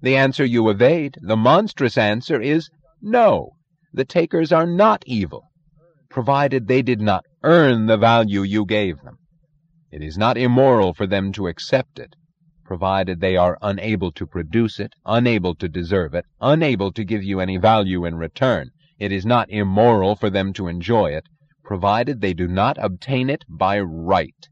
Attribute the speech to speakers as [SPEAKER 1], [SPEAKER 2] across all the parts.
[SPEAKER 1] The answer you evade, the monstrous answer, is no. The takers are not evil, provided they did not earn the value you gave them. It is not immoral for them to accept it, provided they are unable to produce it, unable to deserve it, unable to give you any value in return. It is not immoral for them to enjoy it, provided they do not obtain it by right.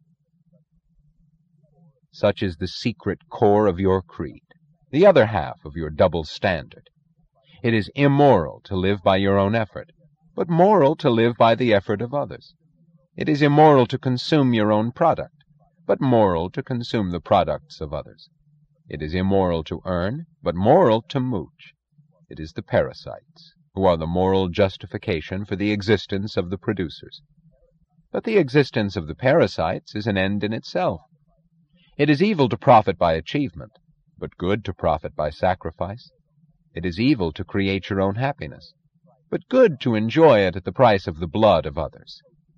[SPEAKER 1] Such is the secret core of your creed, the other half of your double standard. It is immoral to live by your own effort, but moral to live by the effort of others. It is immoral to consume your own product, but moral to consume the products of others. It is immoral to earn, but moral to mooch. It is the parasites who are the moral justification for the existence of the producers. But the existence of the parasites is an end in itself. It is evil to profit by achievement, but good to profit by sacrifice. It is evil to create your own happiness, but good to enjoy it at the price of the blood of others.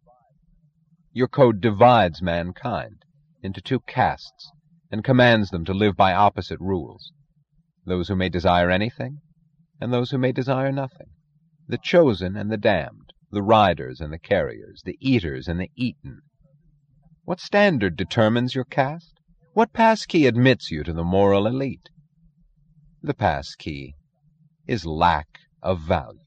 [SPEAKER 1] Your code divides mankind into two castes and commands them to live by opposite rules, those who may desire anything and those who may desire nothing, the chosen and the damned, the riders and the carriers, the eaters and the eaten. What standard determines your caste? What passkey admits you to the moral elite? The passkey is lack of value.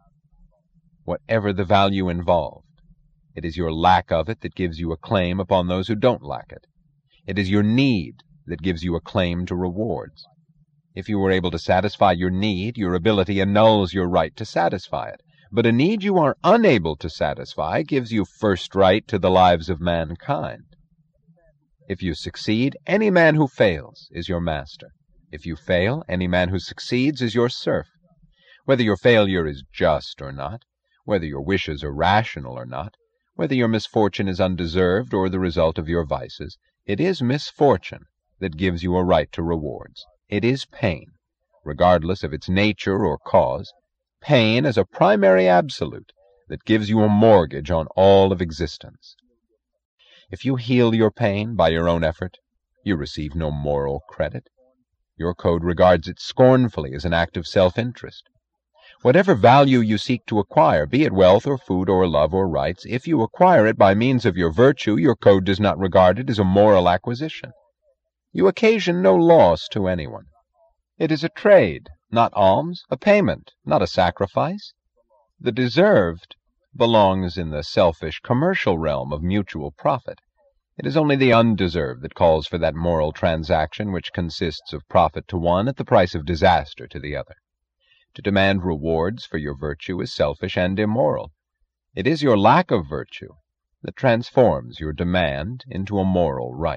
[SPEAKER 1] Whatever the value involved, it is your lack of it that gives you a claim upon those who don't lack it. It is your need that gives you a claim to rewards. If you were able to satisfy your need, your ability annuls your right to satisfy it. But a need you are unable to satisfy gives you first right to the lives of mankind. If you succeed, any man who fails is your master. If you fail, any man who succeeds is your serf. Whether your failure is just or not, whether your wishes are rational or not, whether your misfortune is undeserved or the result of your vices, it is misfortune that gives you a right to rewards. It is pain, regardless of its nature or cause, pain as a primary absolute that gives you a mortgage on all of existence. If you heal your pain by your own effort, you receive no moral credit. Your code regards it scornfully as an act of self-interest. Whatever value you seek to acquire, be it wealth or food or love or rights, if you acquire it by means of your virtue, your code does not regard it as a moral acquisition. You occasion no loss to anyone. It is a trade, not alms, a payment, not a sacrifice. The deserved belongs in the selfish commercial realm of mutual profit. It is only the undeserved that calls for that moral transaction which consists of profit to one at the price of disaster to the other. To demand rewards for your virtue is selfish and immoral. It is your lack of virtue that transforms your demand into a moral right.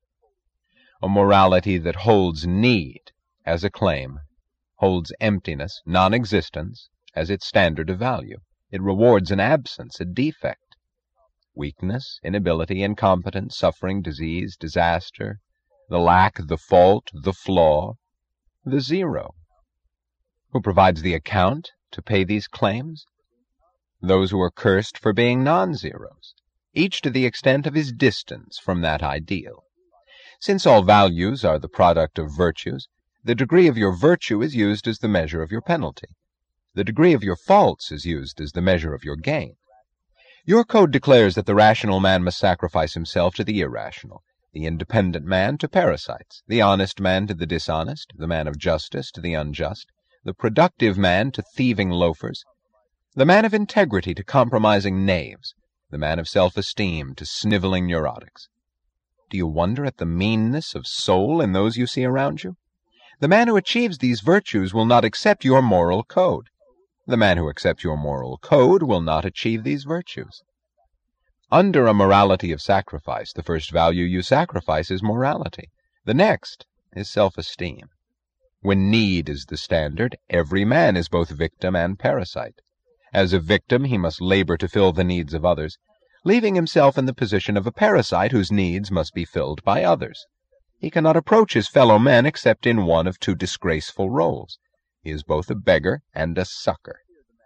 [SPEAKER 1] A morality that holds need as a claim, holds emptiness, non-existence, as its standard of value. It rewards an absence, a defect. Weakness, inability, incompetence, suffering, disease, disaster, the lack, the fault, the flaw, the zero. Who provides the account to pay these claims? Those who are cursed for being non-zeros, each to the extent of his distance from that ideal. Since all values are the product of virtues, the degree of your virtue is used as the measure of your penalty. The degree of your faults is used as the measure of your gain. Your code declares that the rational man must sacrifice himself to the irrational, the independent man to parasites, the honest man to the dishonest, the man of justice to the unjust, the productive man to thieving loafers, the man of integrity to compromising knaves, the man of self-esteem to sniveling neurotics. Do you wonder at the meanness of soul in those you see around you? The man who achieves these virtues will not accept your moral code. The man who accepts your moral code will not achieve these virtues. Under a morality of sacrifice, the first value you sacrifice is morality. The next is self-esteem. When need is the standard, every man is both victim and parasite. As a victim, he must labor to fill the needs of others, leaving himself in the position of a parasite whose needs must be filled by others. He cannot approach his fellow men except in one of two disgraceful roles. He is both a beggar and a sucker.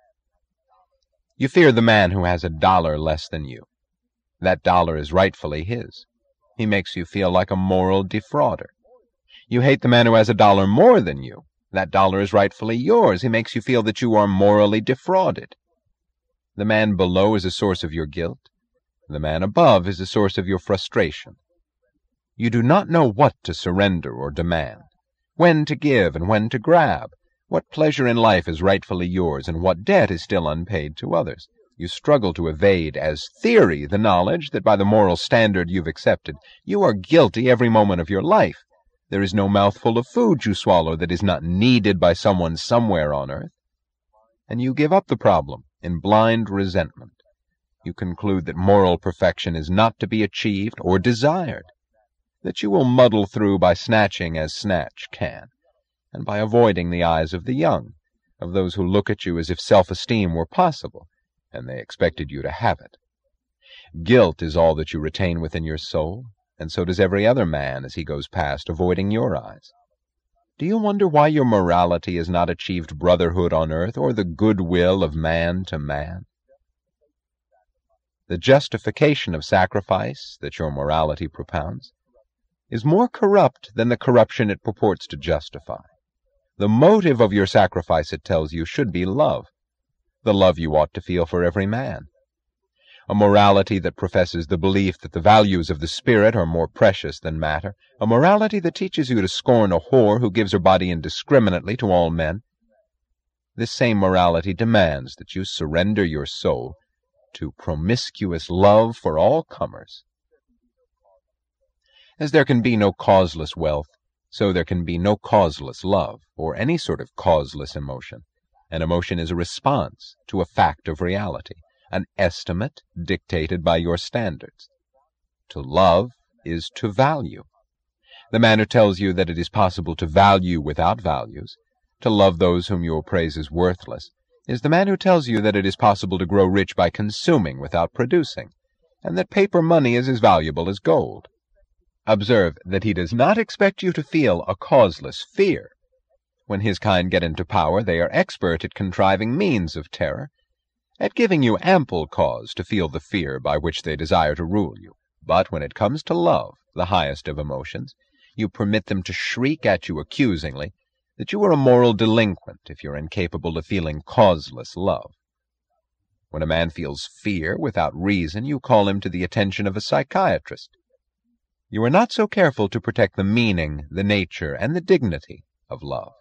[SPEAKER 1] You fear the man who has $1 less than you. That dollar is rightfully his. He makes you feel like a moral defrauder. You hate the man who has $1 more than you. That dollar is rightfully yours. He makes you feel that you are morally defrauded. The man below is a source of your guilt. The man above is a source of your frustration. You do not know what to surrender or demand, when to give and when to grab, what pleasure in life is rightfully yours and what debt is still unpaid to others. You struggle to evade as theory the knowledge that by the moral standard you've accepted, you are guilty every moment of your life. There is no mouthful of food you swallow that is not needed by someone somewhere on earth. And you give up the problem in blind resentment. You conclude that moral perfection is not to be achieved or desired, that you will muddle through by snatching as snatch can, and by avoiding the eyes of the young, of those who look at you as if self-esteem were possible, and they expected you to have it. Guilt is all that you retain within your soul, and so does every other man as he goes past, avoiding your eyes. Do you wonder why your morality has not achieved brotherhood on earth or the goodwill of man to man? The justification of sacrifice that your morality propounds is more corrupt than the corruption it purports to justify. The motive of your sacrifice, it tells you, should be love, the love you ought to feel for every man. A morality that professes the belief that the values of the spirit are more precious than matter, a morality that teaches you to scorn a whore who gives her body indiscriminately to all men. This same morality demands that you surrender your soul to promiscuous love for all comers. As there can be no causeless wealth, so there can be no causeless love, or any sort of causeless emotion. An emotion is a response to a fact of reality, an estimate dictated by your standards. To love is to value. The man who tells you that it is possible to value without values, to love those whom you appraise as worthless, is the man who tells you that it is possible to grow rich by consuming without producing, and that paper money is as valuable as gold. Observe that he does not expect you to feel a causeless fear. When his kind get into power, they are expert at contriving means of terror, at giving you ample cause to feel the fear by which they desire to rule you. But when it comes to love, the highest of emotions, you permit them to shriek at you accusingly that you are a moral delinquent if you're incapable of feeling causeless love. When a man feels fear without reason, you call him to the attention of a psychiatrist. You are not so careful to protect the meaning, the nature, and the dignity of love.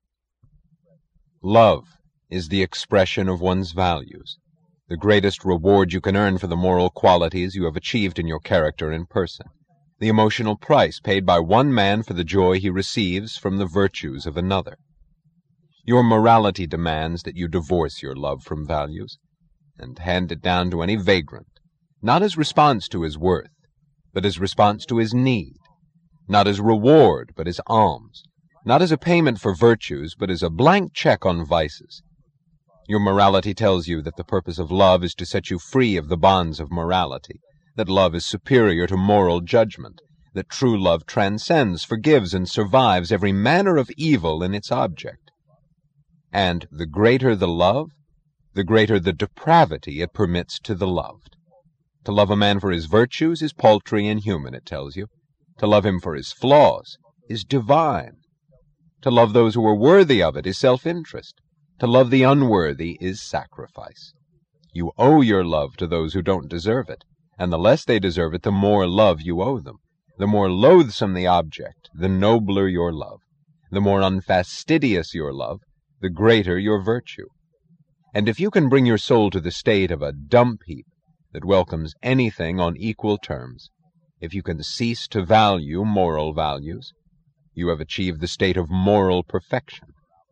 [SPEAKER 1] Love is the expression of one's values, the greatest reward you can earn for the moral qualities you have achieved in your character and person, the emotional price paid by one man for the joy he receives from the virtues of another. Your morality demands that you divorce your love from values, and hand it down to any vagrant, not as response to his worth, but as response to his need, not as reward, but as alms, not as a payment for virtues, but as a blank check on vices. Your morality tells you that the purpose of love is to set you free of the bonds of morality, that love is superior to moral judgment, that true love transcends, forgives, and survives every manner of evil in its object. And the greater the love, the greater the depravity it permits to the loved. To love a man for his virtues is paltry and human, it tells you. To love him for his flaws is divine. To love those who are worthy of it is self-interest. To love the unworthy is sacrifice. You owe your love to those who don't deserve it, and the less they deserve it, the more love you owe them. The more loathsome the object, the nobler your love. The more unfastidious your love, the greater your virtue. And if you can bring your soul to the state of a dump heap that welcomes anything on equal terms, if you can cease to value moral values, you have achieved the state of moral perfection.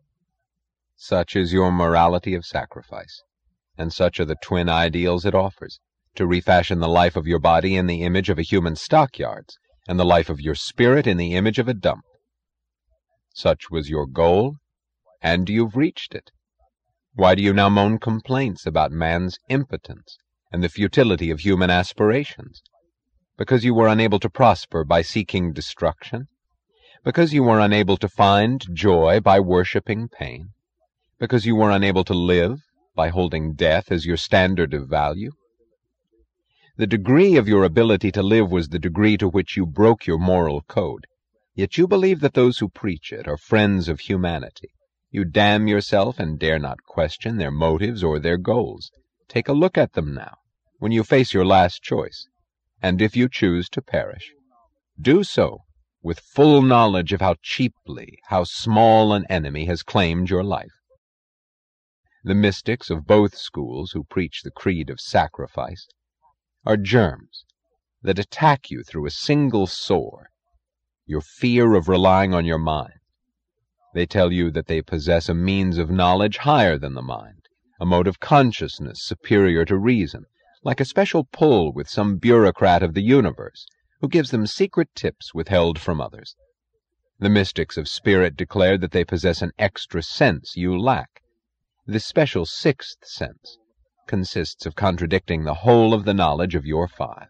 [SPEAKER 1] Such is your morality of sacrifice, and such are the twin ideals it offers, to refashion the life of your body in the image of a human stockyards, and the life of your spirit in the image of a dump. Such was your goal, and you've reached it. Why do you now moan complaints about man's impotence and the futility of human aspirations? Because you were unable to prosper by seeking destruction? Because you were unable to find joy by worshipping pain? Because you were unable to live by holding death as your standard of value? The degree of your ability to live was the degree to which you broke your moral code. Yet you believe that those who preach it are friends of humanity. You damn yourself and dare not question their motives or their goals. Take a look at them now, when you face your last choice, and if you choose to perish, do so with full knowledge of how cheaply, how small an enemy has claimed your life. The mystics of both schools who preach the creed of sacrifice are germs that attack you through a single sore, your fear of relying on your mind. They tell you that they possess a means of knowledge higher than the mind, a mode of consciousness superior to reason, like a special pull with some bureaucrat of the universe who gives them secret tips withheld from others. The mystics of spirit declare that they possess an extra sense you lack. This special sixth sense consists of contradicting the whole of the knowledge of your five.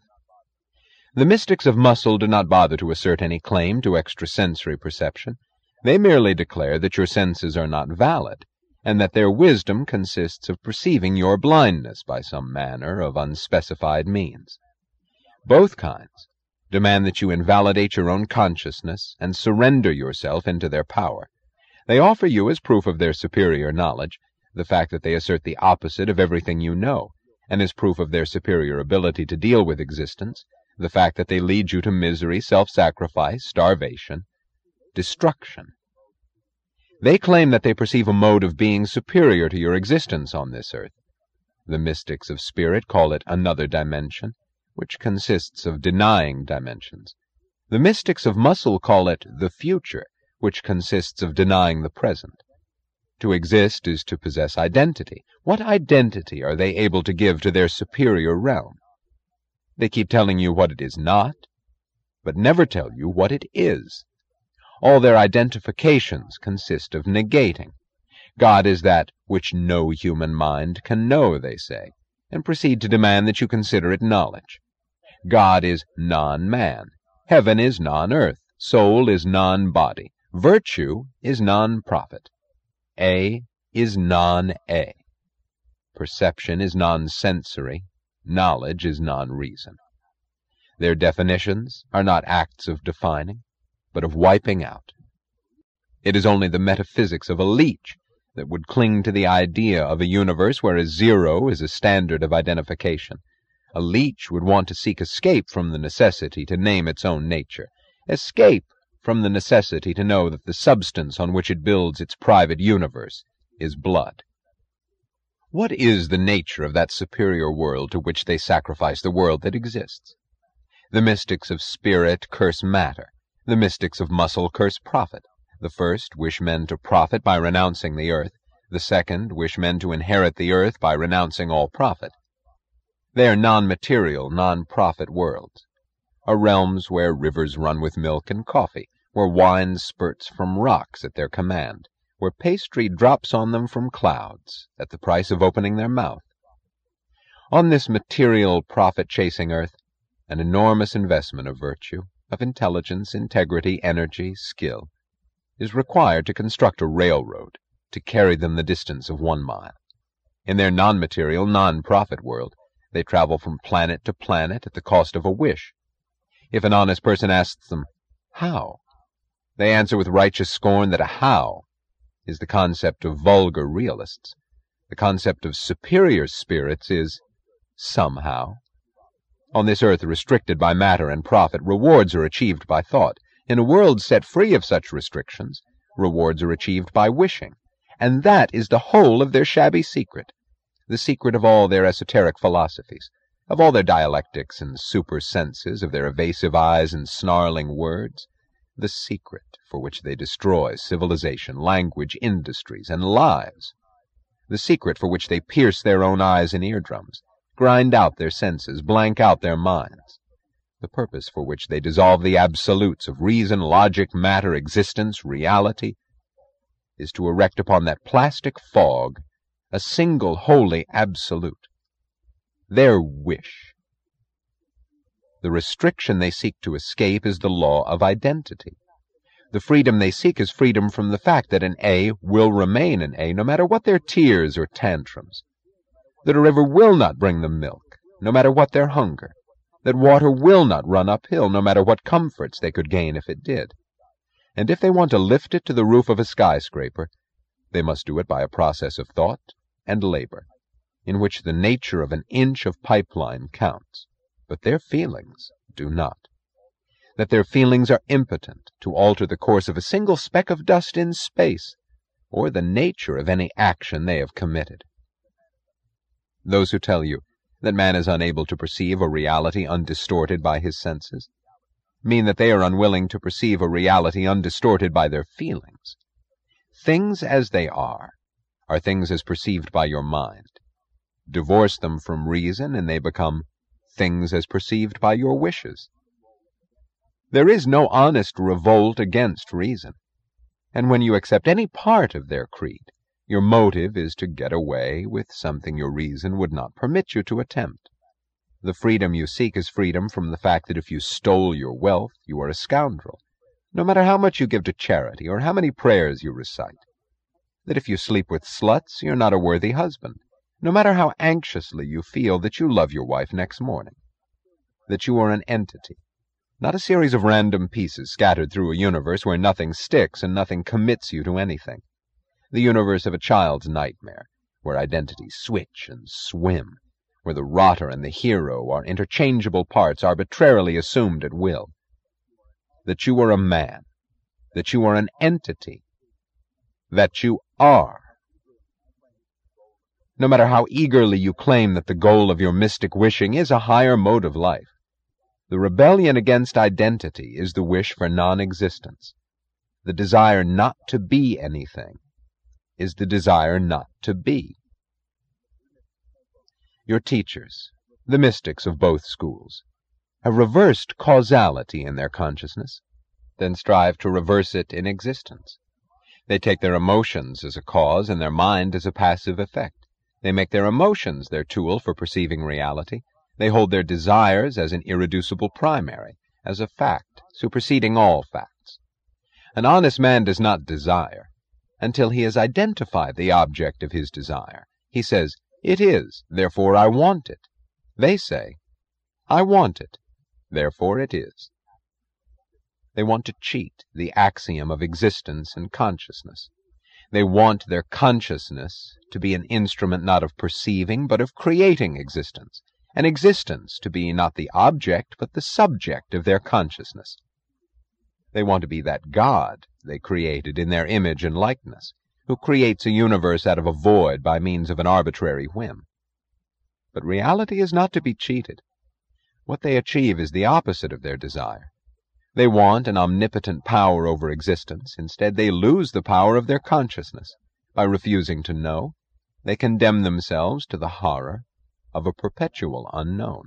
[SPEAKER 1] The mystics of muscle do not bother to assert any claim to extrasensory perception. They merely declare that your senses are not valid, and that their wisdom consists of perceiving your blindness by some manner of unspecified means. Both kinds demand that you invalidate your own consciousness and surrender yourself into their power. They offer you, as proof of their superior knowledge, the fact that they assert the opposite of everything you know, and as proof of their superior ability to deal with existence, the fact that they lead you to misery, self-sacrifice, starvation, destruction. They claim that they perceive a mode of being superior to your existence on this earth. The mystics of spirit call it another dimension, which consists of denying dimensions. The mystics of muscle call it the future, which consists of denying the present. To exist is to possess identity. What identity are they able to give to their superior realm? They keep telling you what it is not, but never tell you what it is. All their identifications consist of negating. God is that which no human mind can know, they say, and proceed to demand that you consider it knowledge. God is non-man. Heaven is non-earth. Soul is non-body. Virtue is non-profit. A is non-A. Perception is non-sensory. Knowledge is non-reason. Their definitions are not acts of defining, but of wiping out. It is only the metaphysics of a leech that would cling to the idea of a universe where a zero is a standard of identification. A leech would want to seek escape from the necessity to name its own nature, escape from the necessity to know that the substance on which it builds its private universe is blood. What is the nature of that superior world to which they sacrifice the world that exists? The mystics of spirit curse matter. The mystics of muscle curse profit. The first wish men to profit by renouncing the earth. The second wish men to inherit the earth by renouncing all profit. They are non-material, non-profit worlds, are realms where rivers run with milk and coffee, where wine spurts from rocks at their command, where pastry drops on them from clouds at the price of opening their mouth. On this material, profit-chasing earth, an enormous investment of virtue, of intelligence, integrity, energy, skill, is required to construct a railroad to carry them the distance of 1 mile. In their non-material, non-profit world, they travel from planet to planet at the cost of a wish. If an honest person asks them, how? They answer with righteous scorn that a how is the concept of vulgar realists. The concept of superior spirits is somehow. On this earth restricted by matter and profit, rewards are achieved by thought. In a world set free of such restrictions, rewards are achieved by wishing. And that is the whole of their shabby secret, the secret of all their esoteric philosophies, of all their dialectics and super-senses, of their evasive eyes and snarling words, the secret for which they destroy civilization, language, industries, and lives, the secret for which they pierce their own eyes and eardrums, grind out their senses, blank out their minds, the purpose for which they dissolve the absolutes of reason, logic, matter, existence, reality, is to erect upon that plastic fog a single holy absolute, their wish. The restriction they seek to escape is the law of identity. The freedom they seek is freedom from the fact that an A will remain an A no matter what their tears or tantrums, that a river will not bring them milk, no matter what their hunger, that water will not run uphill, no matter what comforts they could gain if it did. and if they want to lift it to the roof of a skyscraper, they must do it by a process of thought and labor, in which the nature of an inch of pipeline counts, but their feelings do not. That their feelings are impotent to alter the course of a single speck of dust in space, or the nature of any action they have committed. Those who tell you that man is unable to perceive a reality undistorted by his senses mean that they are unwilling to perceive a reality undistorted by their feelings. Things as they are things as perceived by your mind. Divorce them from reason, and they become things as perceived by your wishes. There is no honest revolt against reason, and when you accept any part of their creed, your motive is to get away with something your reason would not permit you to attempt. The freedom you seek is freedom from the fact that if you stole your wealth, you are a scoundrel, no matter how much you give to charity or how many prayers you recite. That if you sleep with sluts, you're not a worthy husband, no matter how anxiously you feel that you love your wife next morning. That you are an entity, not a series of random pieces scattered through a universe where nothing sticks and nothing commits you to anything. The universe of a child's nightmare, where identities switch and swim, where the rotter and the hero are interchangeable parts arbitrarily assumed at will. That you are a man, that you are an entity, that you are. No matter how eagerly you claim that the goal of your mystic wishing is a higher mode of life, the rebellion against identity is the wish for non-existence. The desire not to be anything is the desire not to be. Your teachers, the mystics of both schools, have reversed causality in their consciousness, then strive to reverse it in existence. They take their emotions as a cause and their mind as a passive effect. They make their emotions their tool for perceiving reality. They hold their desires as an irreducible primary, as a fact, superseding all facts. An honest man does not desire until he has identified the object of his desire. He says, "It is, therefore I want it." They say, "I want it, therefore it is." They want to cheat the axiom of existence and consciousness. They want their consciousness to be an instrument not of perceiving, but of creating existence, and existence to be not the object, but the subject of their consciousness. They want to be that God they created in their image and likeness, who creates a universe out of a void by means of an arbitrary whim. But reality is not to be cheated. What they achieve is the opposite of their desire. They want an omnipotent power over existence. Instead, they lose the power of their consciousness. By refusing to know, they condemn themselves to the horror of a perpetual unknown.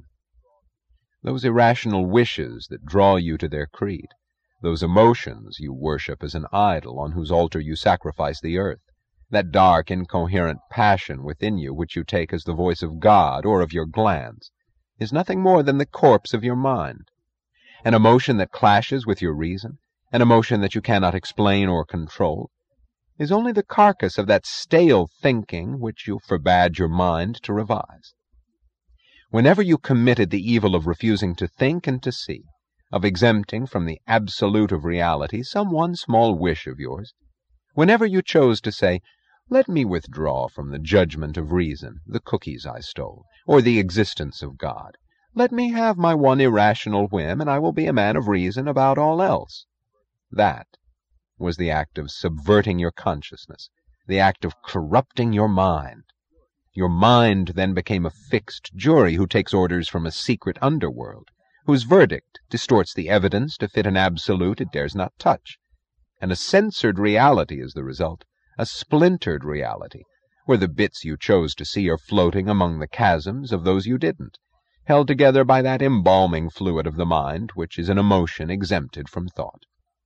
[SPEAKER 1] Those irrational wishes that draw you to their creed, those emotions you worship as an idol on whose altar you sacrifice the earth, that dark, incoherent passion within you which you take as the voice of God or of your glands, is nothing more than the corpse of your mind. An emotion that clashes with your reason, an emotion that you cannot explain or control, is only the carcass of that stale thinking which you forbade your mind to revise. Whenever you committed the evil of refusing to think and to see, of exempting from the absolute of reality some one small wish of yours, whenever you chose to say, "Let me withdraw from the judgment of reason the cookies I stole, or the existence of God. Let me have my one irrational whim, and I will be a man of reason about all else," that was the act of subverting your consciousness, the act of corrupting your mind. Your mind then became a fixed jury who takes orders from a secret underworld, whose verdict distorts the evidence to fit an absolute it dares not touch. And a censored reality is the result, a splintered reality, where the bits you chose to see are floating among the chasms of those you didn't, held together by that embalming fluid of the mind which is an emotion exempted from thought.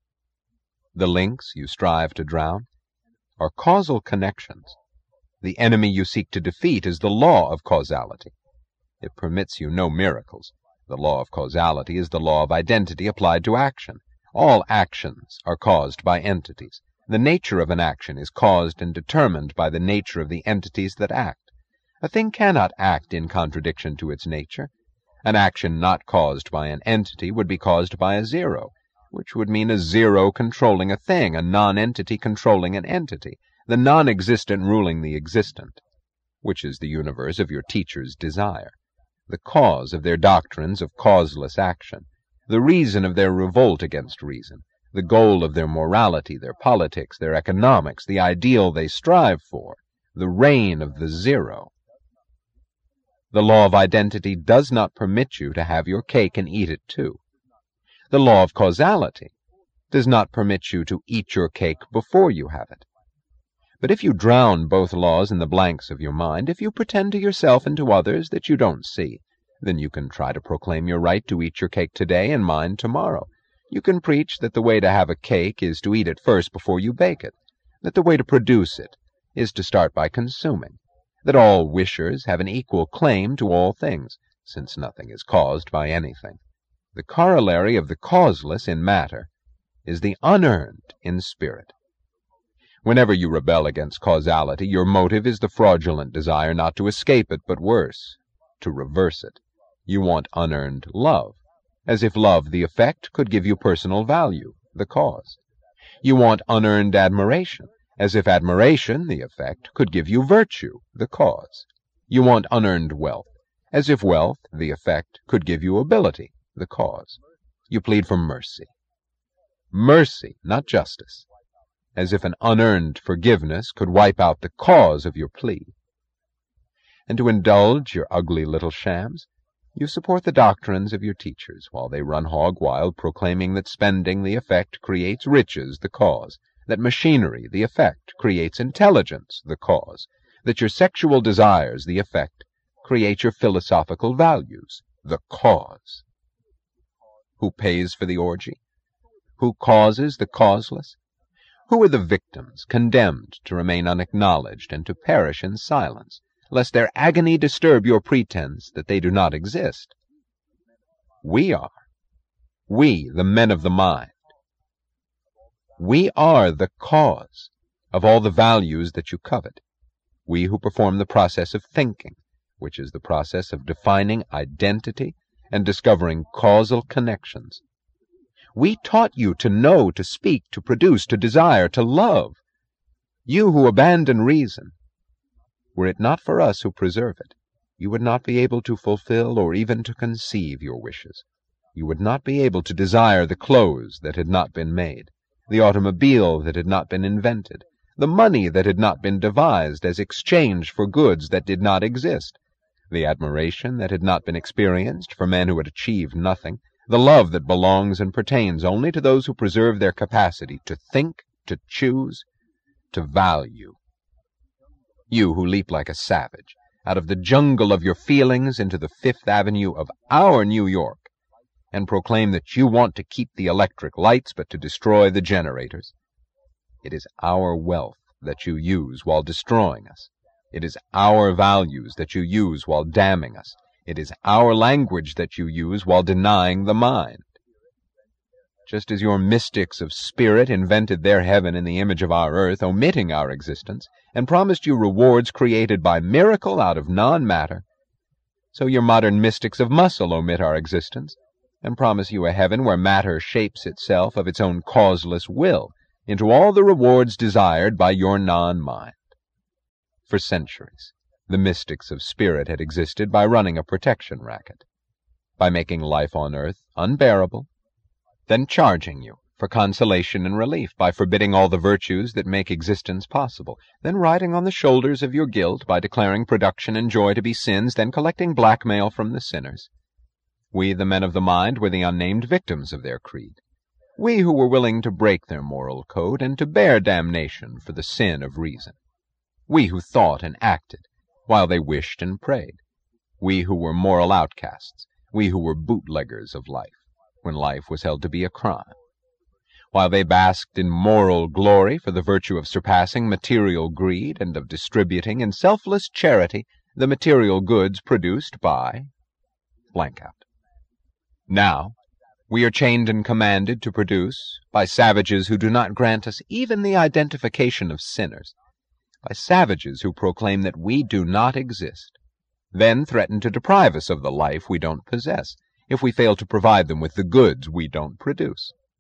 [SPEAKER 1] The links you strive to drown are causal connections. The enemy you seek to defeat is the law of causality. It permits you no miracles. The law of causality is the law of identity applied to action. All actions are caused by entities. The nature of an action is caused and determined by the nature of the entities that act. A thing cannot act in contradiction to its nature. An action not caused by an entity would be caused by a zero, which would mean a zero controlling a thing, a non-entity controlling an entity, the non-existent ruling the existent, which is the universe of your teachers' desire, the cause of their doctrines of causeless action, the reason of their revolt against reason, the goal of their morality, their politics, their economics, the ideal they strive for, the reign of the zero. The law of identity does not permit you to have your cake and eat it too. The law of causality does not permit you to eat your cake before you have it. But if you drown both laws in the blanks of your mind, if you pretend to yourself and to others that you don't see, then you can try to proclaim your right to eat your cake today and mine tomorrow. You can preach that the way to have a cake is to eat it first before you bake it, that the way to produce it is to start by consuming, that all wishers have an equal claim to all things, since nothing is caused by anything. The corollary of the causeless in matter is the unearned in spirit. Whenever you rebel against causality, your motive is the fraudulent desire not to escape it, but worse, to reverse it. You want unearned love, as if love, the effect, could give you personal value, the cause. You want unearned admiration, as if admiration, the effect, could give you virtue, the cause. You want unearned wealth, as if wealth, the effect, could give you ability, the cause. You plead for mercy. Mercy, not justice, as if an unearned forgiveness could wipe out the cause of your plea. And to indulge your ugly little shams, you support the doctrines of your teachers, while they run hog-wild, proclaiming that spending, the effect, creates riches, the cause, that machinery, the effect, creates intelligence, the cause, that your sexual desires, the effect, create your philosophical values, the cause. Who pays for the orgy? Who causes the causeless? Who are the victims condemned to remain unacknowledged and to perish in silence, lest their agony disturb your pretense that they do not exist? We are. We, the men of the mind. We are the cause of all the values that you covet. We who perform the process of thinking, which is the process of defining identity and discovering causal connections. We taught you to know, to speak, to produce, to desire, to love. You who abandon reason, were it not for us who preserve it, you would not be able to fulfill or even to conceive your wishes. You would not be able to desire the clothes that had not been made, the automobile that had not been invented, the money that had not been devised as exchange for goods that did not exist, the admiration that had not been experienced for men who had achieved nothing, the love that belongs and pertains only to those who preserve their capacity to think, to choose, to value. You who leap like a savage out of the jungle of your feelings into the Fifth Avenue of our New York, and proclaim that you want to keep the electric lights but to destroy the generators. It is our wealth that you use while destroying us. It is our values that you use while damning us. It is our language that you use while denying the mind. Just as your mystics of spirit invented their heaven in the image of our earth, omitting our existence, and promised you rewards created by miracle out of non-matter, so your modern mystics of muscle omit our existence, and promise you a heaven where matter shapes itself of its own causeless will into all the rewards desired by your non-mind. For centuries, the mystics of spirit had existed by running a protection racket, by making life on earth unbearable, then charging you for consolation and relief by forbidding all the virtues that make existence possible, then riding on the shoulders of your guilt by declaring production and joy to be sins, then collecting blackmail from the sinners. We, the men of the mind, were the unnamed victims of their creed. We who were willing to break their moral code and to bear damnation for the sin of reason. We who thought and acted while they wished and prayed. We who were moral outcasts. We who were bootleggers of life, when life was held to be a crime. While they basked in moral glory for the virtue of surpassing material greed and of distributing in selfless charity the material goods produced by blank out. Now, we are chained and commanded to produce by savages who do not grant us even the identification of sinners, by savages who proclaim that we do not exist, then threaten to deprive us of the life we don't possess, if we fail to provide them with the goods we don't produce.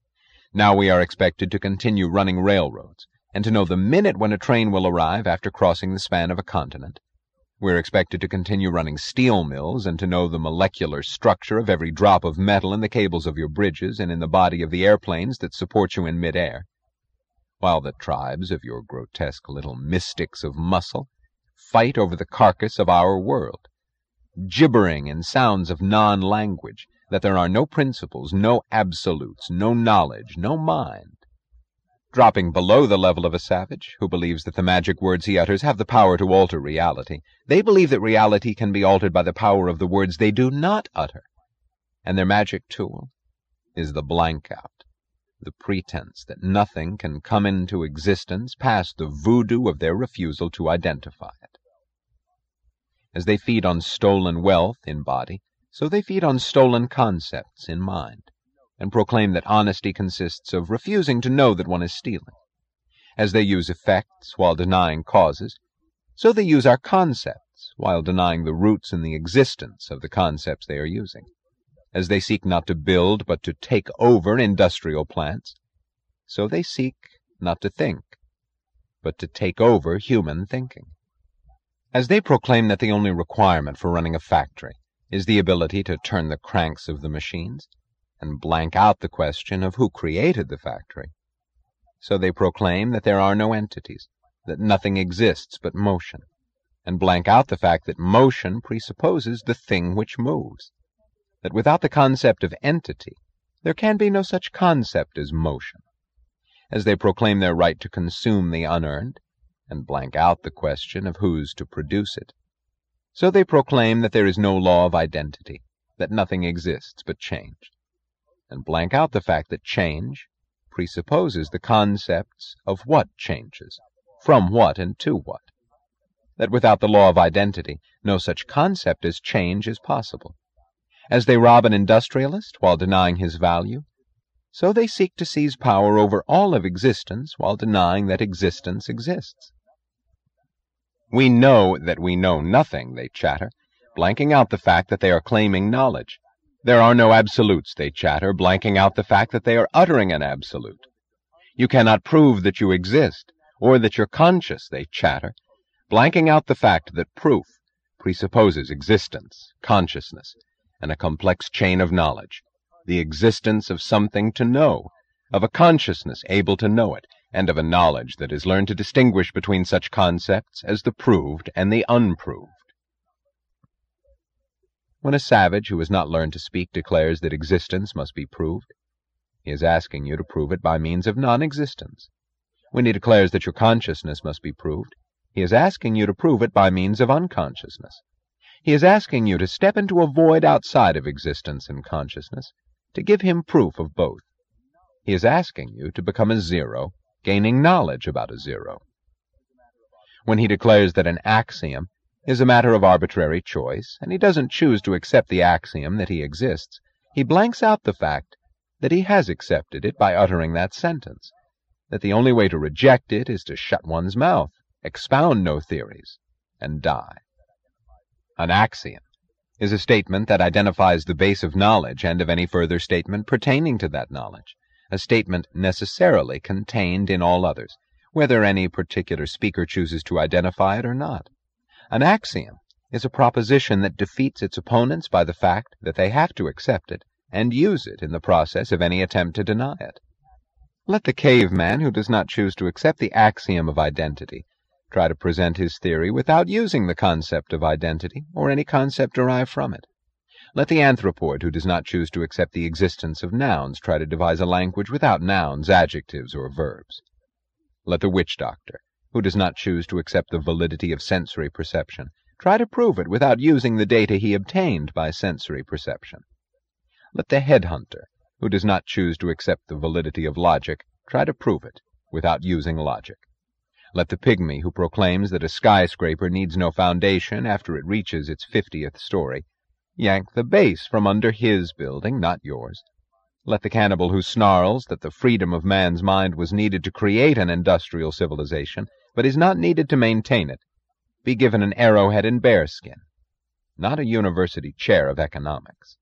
[SPEAKER 1] Now we are expected to continue running railroads, and to know the minute when a train will arrive after crossing the span of a continent. We're expected to continue running steel mills, and to know the molecular structure of every drop of metal in the cables of your bridges and in the body of the airplanes that support you in midair, while the tribes of your grotesque little mystics of muscle fight over the carcass of our world, gibbering in sounds of non-language, that there are no principles, no absolutes, no knowledge, no mind. Dropping below the level of a savage, who believes that the magic words he utters have the power to alter reality, they believe that reality can be altered by the power of the words they do not utter, and their magic tool is the blank out, the pretense that nothing can come into existence past the voodoo of their refusal to identify it. As they feed on stolen wealth in body, so they feed on stolen concepts in mind, and proclaim that honesty consists of refusing to know that one is stealing. As they use effects while denying causes, so they use our concepts while denying the roots and the existence of the concepts they are using. As they seek not to build but to take over industrial plants, so they seek not to think but to take over human thinking. As they proclaim that the only requirement for running a factory is the ability to turn the cranks of the machines, and blank out the question of who created the factory, so they proclaim that there are no entities, that nothing exists but motion, and blank out the fact that motion presupposes the thing which moves, that without the concept of entity, there can be no such concept as motion. As they proclaim their right to consume the unearned, and blank out the question of who's to produce it, so they proclaim that there is no law of identity, that nothing exists but change, and blank out the fact that change presupposes the concepts of what changes, from what and to what, that without the law of identity, no such concept as change is possible. As they rob an industrialist while denying his value, so they seek to seize power over all of existence while denying that existence exists. We know that we know nothing, they chatter, blanking out the fact that they are claiming knowledge. There are no absolutes, they chatter, blanking out the fact that they are uttering an absolute. You cannot prove that you exist, or that you're conscious, they chatter, blanking out the fact that proof presupposes existence, consciousness, and a complex chain of knowledge, the existence of something to know, of a consciousness able to know it, and of a knowledge that has learned to distinguish between such concepts as the proved and the unproved. When a savage who has not learned to speak declares that existence must be proved, he is asking you to prove it by means of non-existence. When he declares that your consciousness must be proved, he is asking you to prove it by means of unconsciousness. He is asking you to step into a void outside of existence and consciousness, to give him proof of both. He is asking you to become a zero, gaining knowledge about a zero. When he declares that an axiom is a matter of arbitrary choice, and he doesn't choose to accept the axiom that he exists, he blanks out the fact that he has accepted it by uttering that sentence, that the only way to reject it is to shut one's mouth, expound no theories, and die. An axiom is a statement that identifies the base of knowledge and of any further statement pertaining to that knowledge, a statement necessarily contained in all others, whether any particular speaker chooses to identify it or not. An axiom is a proposition that defeats its opponents by the fact that they have to accept it and use it in the process of any attempt to deny it. Let the caveman who does not choose to accept the axiom of identity try to present his theory without using the concept of identity or any concept derived from it. Let the anthropoid who does not choose to accept the existence of nouns try to devise a language without nouns, adjectives, or verbs. Let the witch doctor, who does not choose to accept the validity of sensory perception, try to prove it without using the data he obtained by sensory perception. Let the headhunter, who does not choose to accept the validity of logic, try to prove it without using logic. Let the pygmy who proclaims that a skyscraper needs no foundation after it reaches its 50th story yank the base from under his building, not yours. Let the cannibal who snarls that the freedom of man's mind was needed to create an industrial civilization, but is not needed to maintain it, be given an arrowhead and bearskin, not a university chair of economics.